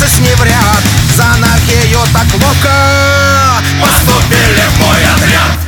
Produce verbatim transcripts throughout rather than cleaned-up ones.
песни в ряд. За анархию так ловко поступили в мой отряд.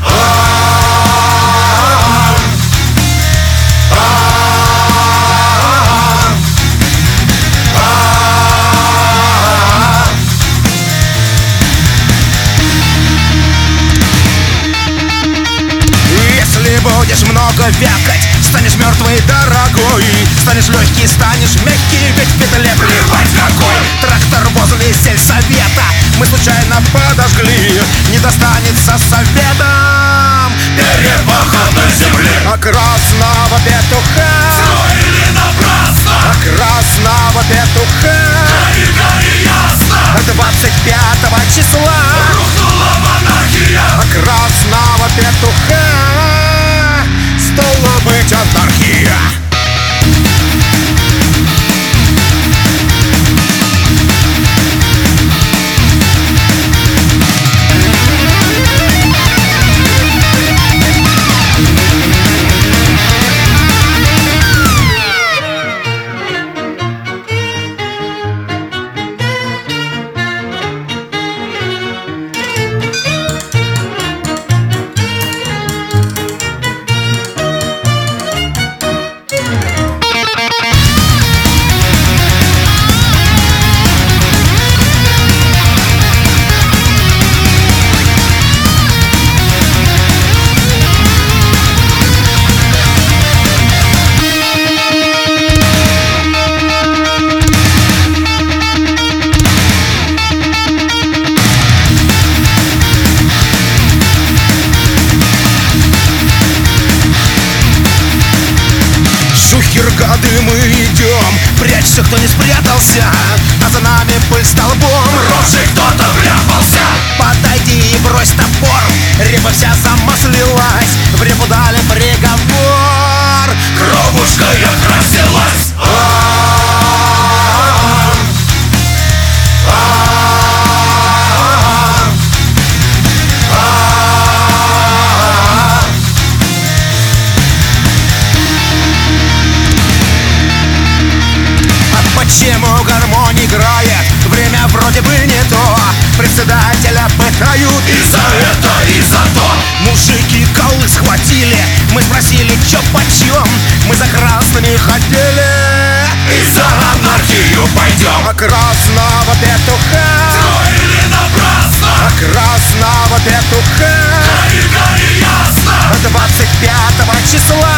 Если будешь много вякать, станешь мертвый, дорогой. Станешь легкий, станешь мягкий, ведь в петле плевать какой. Трактор возле сельсовета мы случайно подожгли. Не достанется советом перепаханной на земле. А красного петуха строили напрасно. А красного петуха Гори, гори, ясно. двадцать пятого числа рухнула монархия. А красного петуха стала быть анархия. Гады мы идем, прячься, кто не спрятался, а за нами пыль столбом. Рожей кто-то вляпался. Подойди и брось топор. Репа вся замаслилась, в репу дали приговор. Кровушкой окрасилась. Почему гармонь играет? Время вроде бы не то. Председателя пытают и за это, и за то. Мужики колы схватили. Мы спросили, чё почем. Мы за красными хотели. И за анархию пойдем. А красного петуха строили напрасно. А красного петуха гори, гори, ясно. двадцать пятого числа